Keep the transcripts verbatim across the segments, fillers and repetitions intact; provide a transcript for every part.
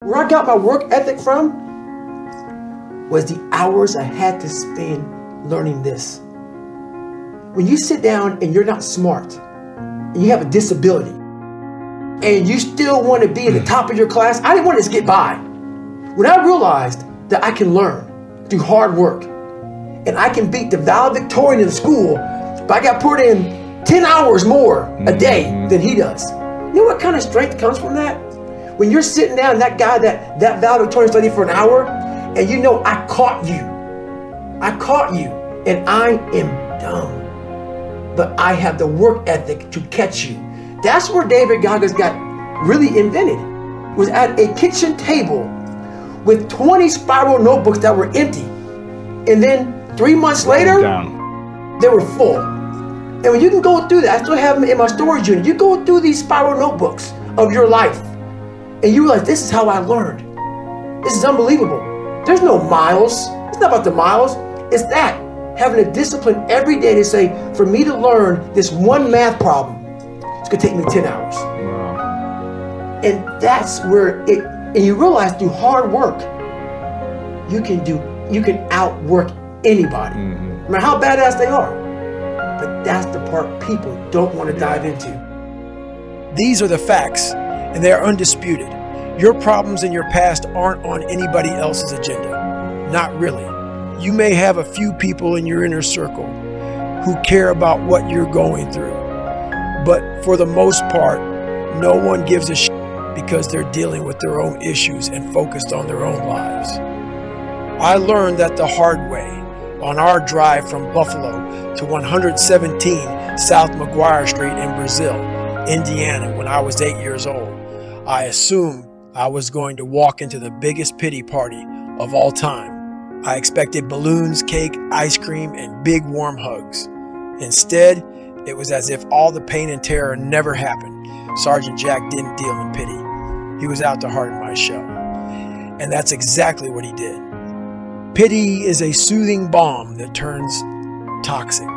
Where I got my work ethic from was the hours I had to spend learning this. When you sit down and you're not smart, and you have a disability, and you still want to be at the top of your class, I didn't want to just get by. When I realized that I can learn through hard work, and I can beat the valedictorian in school, but I got put in ten hours more a day than he does. You know what kind of strength comes from that? When you're sitting down, and that guy that, that valedictorian studied for an hour, and you know, I caught you. I caught you, and I am dumb. But I have the work ethic to catch you. That's where David Goggins got really invented. Was at a kitchen table with twenty spiral notebooks that were empty. And then three months later, Down. they were full. And when you can go through that, I still have them in my storage unit. You go through these spiral notebooks of your life, and you realize this is how I learned. This is unbelievable. There's no miles. It's not about the miles. It's that. Having a discipline every day to say, for me to learn this one math problem, it's gonna take me ten hours. Wow. And that's where it, and you realize through hard work, you can do, you can outwork anybody, mm-hmm. no matter how badass they are. But that's the part people don't want to dive into. These are the facts, and they are undisputed. Your problems in your past aren't on anybody else's agenda. Not really. You may have a few people in your inner circle who care about what you're going through. But for the most part, no one gives a shit because they're dealing with their own issues and focused on their own lives. I learned that the hard way on our drive from Buffalo to one seventeen South McGuire Street in Brazil, Indiana, when I was eight years old. I assumed I was going to walk into the biggest pity party of all time. I expected balloons, cake, ice cream, and big warm hugs. Instead, it was as if all the pain and terror never happened. Sergeant Jack didn't deal in pity. He was out to harden my shell. And that's exactly what he did. Pity is a soothing balm that turns toxic.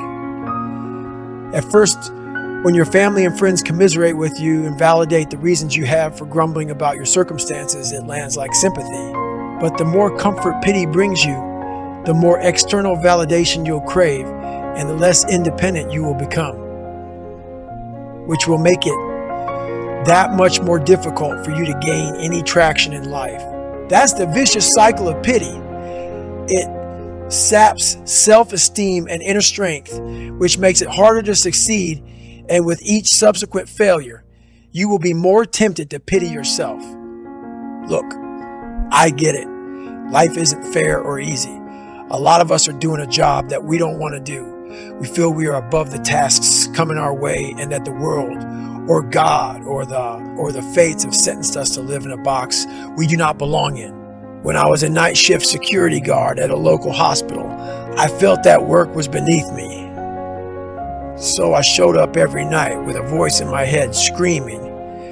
At first, when your family and friends commiserate with you and validate the reasons you have for grumbling about your circumstances, it lands like sympathy. But the more comfort pity brings you, the more external validation you'll crave, and the less independent you will become, which will make it that much more difficult for you to gain any traction in life. That's the vicious cycle of pity. It saps self-esteem and inner strength, which makes it harder to succeed, and with each subsequent failure, you will be more tempted to pity yourself. Look, I get it. Life isn't fair or easy. A lot of us are doing a job that we don't want to do. We feel we are above the tasks coming our way, and that the world or God or the or the fates have sentenced us to live in a box we do not belong in. When I was a night shift security guard at a local hospital, I felt that work was beneath me. So I showed up every night with a voice in my head screaming,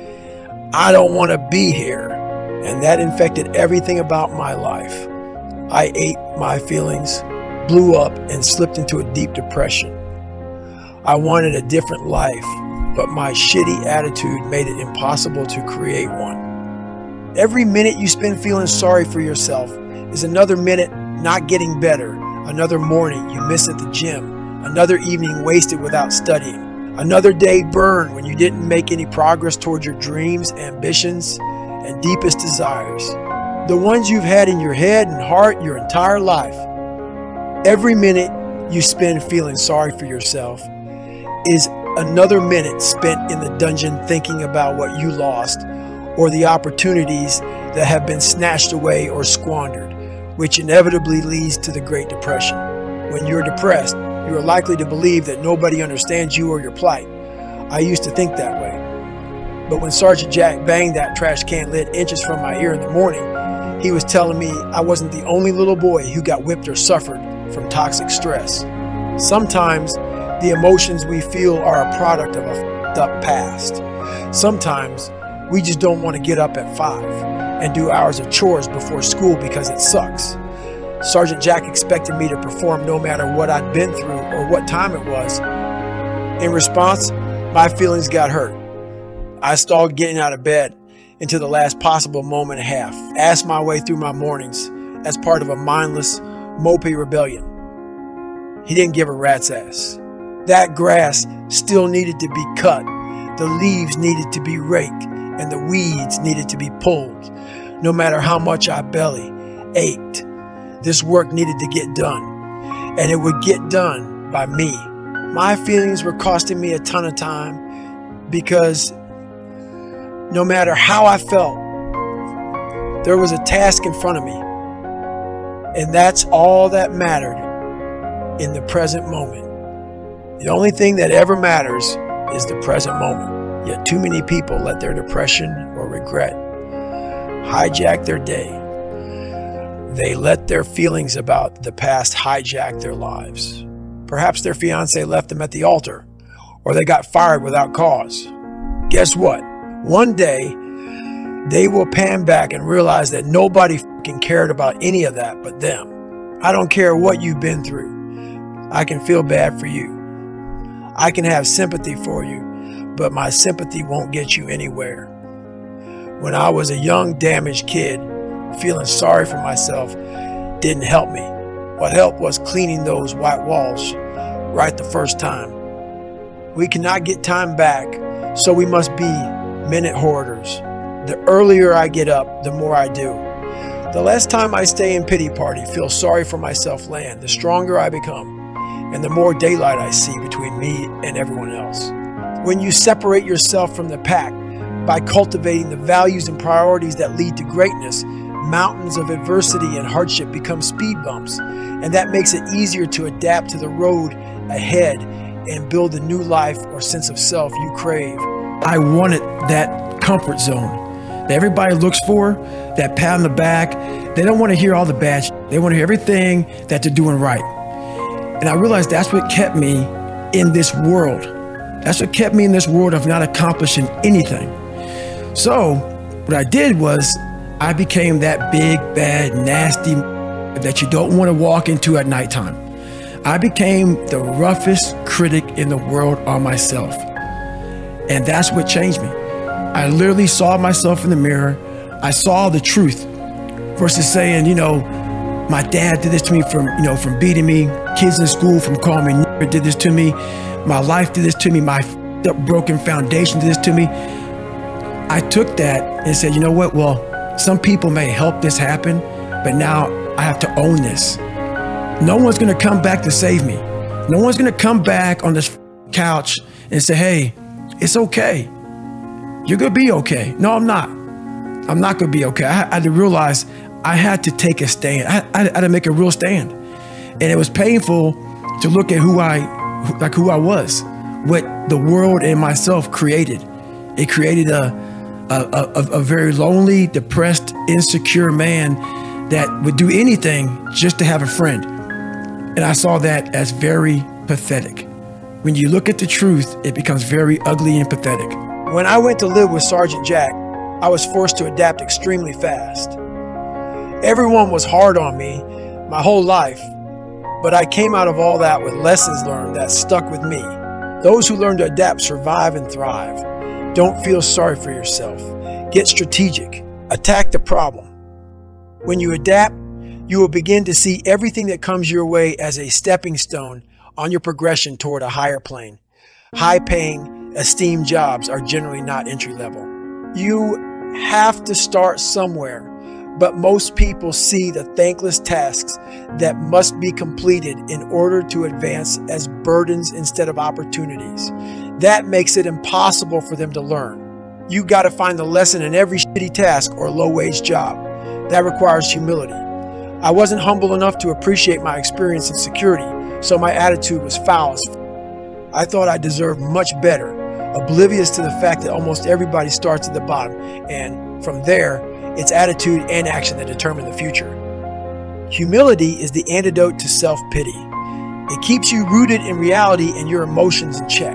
I don't want to be here. And that infected everything about my life. I ate my feelings, blew up, and slipped into a deep depression. I wanted a different life, but my shitty attitude made it impossible to create one. Every minute you spend feeling sorry for yourself is another minute not getting better, another morning you miss at the gym, another evening wasted without studying, another day burned when you didn't make any progress towards your dreams, ambitions, and deepest desires, the ones you've had in your head and heart your entire life. Every minute you spend feeling sorry for yourself is another minute spent in the dungeon thinking about what you lost or the opportunities that have been snatched away or squandered, which inevitably leads to the Great Depression. When you're depressed, you are likely to believe that nobody understands you or your plight. I used to think that way. But when Sergeant Jack banged that trash can lid inches from my ear in the morning, he was telling me I wasn't the only little boy who got whipped or suffered from toxic stress. Sometimes the emotions we feel are a product of a f***ed up past. Sometimes we just don't want to get up at five and do hours of chores before school because it sucks. Sergeant Jack expected me to perform no matter what I'd been through or what time it was. In response, my feelings got hurt. I stalled getting out of bed, into the last possible moment and a half, asked my way through my mornings as part of a mindless mopey rebellion. He didn't give a rat's ass. That grass still needed to be cut, the leaves needed to be raked, and the weeds needed to be pulled. No matter how much our belly ached, this work needed to get done, and it would get done by me. My feelings were costing me a ton of time because no matter how I felt, there was a task in front of me, and that's all that mattered in the present moment. The only thing that ever matters is the present moment. Yet too many people let their depression or regret hijack their day. They let their feelings about the past hijack their lives. Perhaps their fiance left them at the altar, or they got fired without cause. Guess what? One day, they will pan back and realize that nobody fucking cared about any of that but them. I don't care what you've been through. I can feel bad for you. I can have sympathy for you, but my sympathy won't get you anywhere. When I was a young, damaged kid, feeling sorry for myself didn't help me. What helped was cleaning those white walls right the first time. We cannot get time back, so we must be minute hoarders. The earlier I get up, the more I do. The less time I stay in pity party, feel sorry for myself land, the stronger I become, and the more daylight I see between me and everyone else. When you separate yourself from the pack by cultivating the values and priorities that lead to greatness, mountains of adversity and hardship become speed bumps, and that makes it easier to adapt to the road ahead and build the new life or sense of self you crave. I wanted that comfort zone that everybody looks for, that pat on the back. They don't want to hear all the bad shit. They want to hear everything that they're doing right. And I realized that's what kept me in this world. That's what kept me in this world of not accomplishing anything. So what I did was I became that big, bad, nasty that you don't want to walk into at nighttime. I became the roughest critic in the world on myself. And that's what changed me. I literally saw myself in the mirror. I saw the truth versus saying, you know, my dad did this to me from, you know, from beating me, kids in school from calling me nigger did this to me, my life did this to me, my up broken foundation did this to me. I took that and said, you know what, well, some people may help this happen, but now I have to own this. No one's gonna come back to save me. No one's gonna come back on this couch and say, hey, it's okay. You're gonna be okay. No, I'm not. I'm not gonna be okay. I, I had to realize I had to take a stand. I, I, I had to make a real stand. And it was painful to look at who I, like who I was, what the world and myself created. It created a, a, a, a very lonely, depressed, insecure man that would do anything just to have a friend. And I saw that as very pathetic. When you look at the truth, it becomes very ugly and pathetic. When I went to live with Sergeant Jack, I was forced to adapt extremely fast. Everyone was hard on me my whole life, but I came out of all that with lessons learned that stuck with me. Those who learn to adapt survive and thrive. Don't feel sorry for yourself. Get strategic. Attack the problem. When you adapt, you will begin to see everything that comes your way as a stepping stone on your progression toward a higher plane. High-paying, esteemed jobs are generally not entry-level. You have to start somewhere, but most people see the thankless tasks that must be completed in order to advance as burdens instead of opportunities. That makes it impossible for them to learn. You got to find the lesson in every shitty task or low-wage job. That requires humility. I wasn't humble enough to appreciate my experience in security, so my attitude was foul as f***. I thought I deserved much better, oblivious to the fact that almost everybody starts at the bottom, and from there, it's attitude and action that determine the future. Humility is the antidote to self-pity. It keeps you rooted in reality and your emotions in check.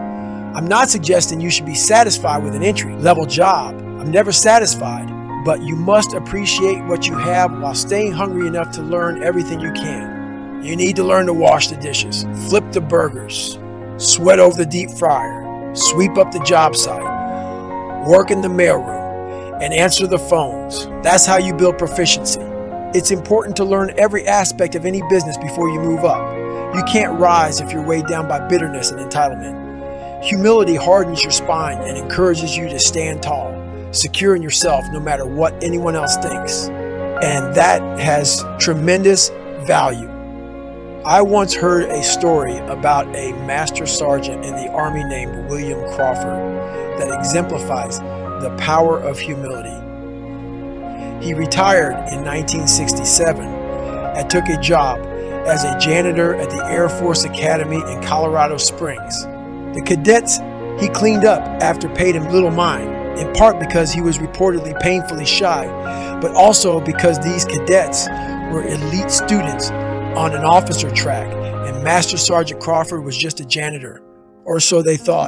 I'm not suggesting you should be satisfied with an entry-level job. I'm never satisfied, but you must appreciate what you have while staying hungry enough to learn everything you can. You need to learn to wash the dishes, flip the burgers, sweat over the deep fryer, sweep up the job site, work in the mailroom, and answer the phones. That's how you build proficiency. It's important to learn every aspect of any business before you move up. You can't rise if you're weighed down by bitterness and entitlement. Humility hardens your spine and encourages you to stand tall, secure in yourself no matter what anyone else thinks. And that has tremendous value. I once heard a story about a master sergeant in the Army named William Crawford that exemplifies the power of humility. He retired in nineteen sixty-seven and took a job as a janitor at the Air Force Academy in Colorado Springs. The cadets he cleaned up after paid him little mind, in part because he was reportedly painfully shy, but also because these cadets were elite students on an officer track, and Master Sergeant Crawford was just a janitor, or so they thought.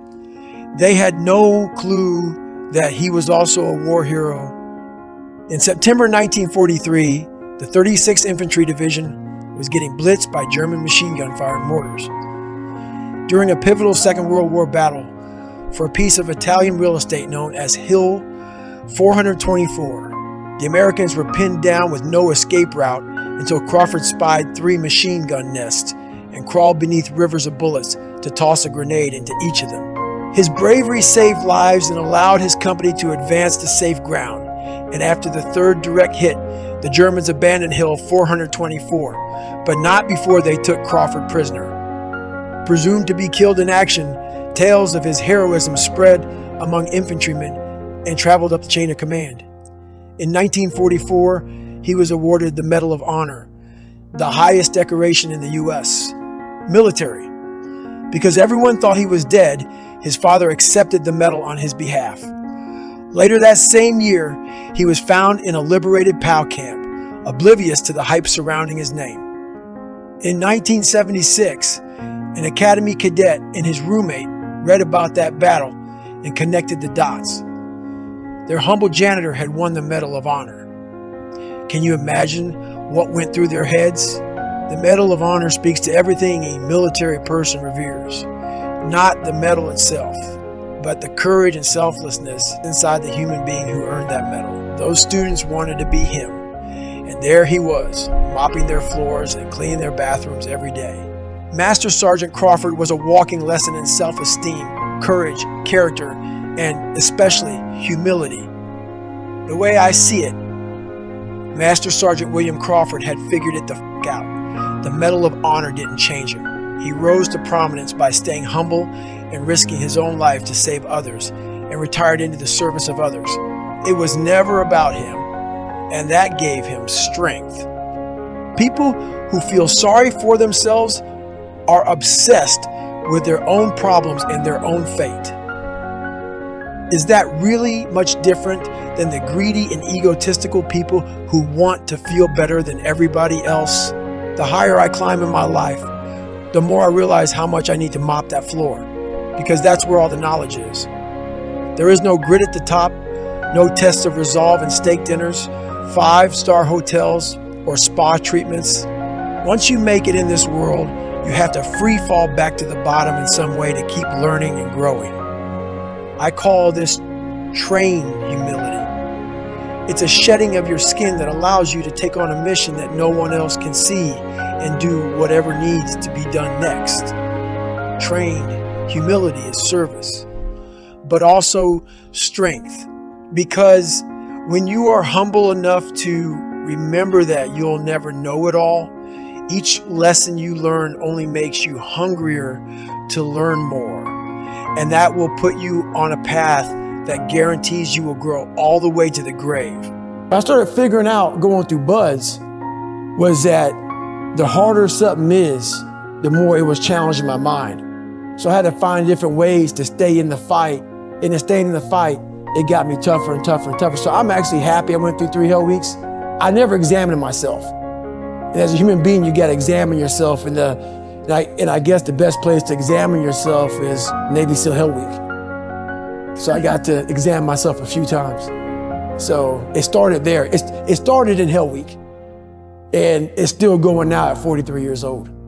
They had no clue that he was also a war hero. In September nineteen forty-three, the thirty-sixth Infantry Division was getting blitzed by German machine gun fire and mortars. During a pivotal Second World War battle for a piece of Italian real estate known as Hill four twenty-four, the Americans were pinned down with no escape route until Crawford spied three machine gun nests and crawled beneath rivers of bullets to toss a grenade into each of them. His bravery saved lives and allowed his company to advance to safe ground, and after the third direct hit, the Germans abandoned Hill four twenty-four, but not before they took Crawford prisoner. Presumed to be killed in action, tales of his heroism spread among infantrymen and traveled up the chain of command. In nineteen forty-four, he was awarded the Medal of Honor, the highest decoration in the U S military. Because everyone thought he was dead, his father accepted the medal on his behalf. Later that same year, he was found in a liberated POW camp, oblivious to the hype surrounding his name. In nineteen seventy-six, an Academy cadet and his roommate read about that battle and connected the dots. Their humble janitor had won the Medal of Honor. Can you imagine what went through their heads? The Medal of Honor speaks to everything a military person reveres, not the medal itself, but the courage and selflessness inside the human being who earned that medal. Those students wanted to be him, and there he was, mopping their floors and cleaning their bathrooms every day. Master Sergeant Crawford was a walking lesson in self-esteem, courage, character, and especially humility. The way I see it, Master Sergeant William Crawford had figured it the f*** out. The Medal of Honor didn't change him. He rose to prominence by staying humble and risking his own life to save others, and retired into the service of others. It was never about him, and that gave him strength. People who feel sorry for themselves are obsessed with their own problems and their own fate. Is that really much different than the greedy and egotistical people who want to feel better than everybody else? The higher I climb in my life, the more I realize how much I need to mop that floor, because that's where all the knowledge is. There is no grit at the top, no tests of resolve and steak dinners, five-star hotels, or spa treatments. Once you make it in this world, you have to free fall back to the bottom in some way to keep learning and growing. I call this trained humility. It's a shedding of your skin that allows you to take on a mission that no one else can see and do whatever needs to be done next. Trained humility is service, but also strength, because when you are humble enough to remember that you'll never know it all, each lesson you learn only makes you hungrier to learn more. And that will put you on a path that guarantees you will grow all the way to the grave. I started figuring out going through BUD/S was that the harder something is, the more it was challenging my mind. So I had to find different ways to stay in the fight. And in staying in the fight, it got me tougher and tougher and tougher. So I'm actually happy I went through three hell weeks. I never examined myself. And as a human being, you got to examine yourself. And, the, and, I, and I guess the best place to examine yourself is Navy SEAL Hell Week. So I got to examine myself a few times. So it started there. It's, it started in Hell Week. And it's still going now at forty-three years old.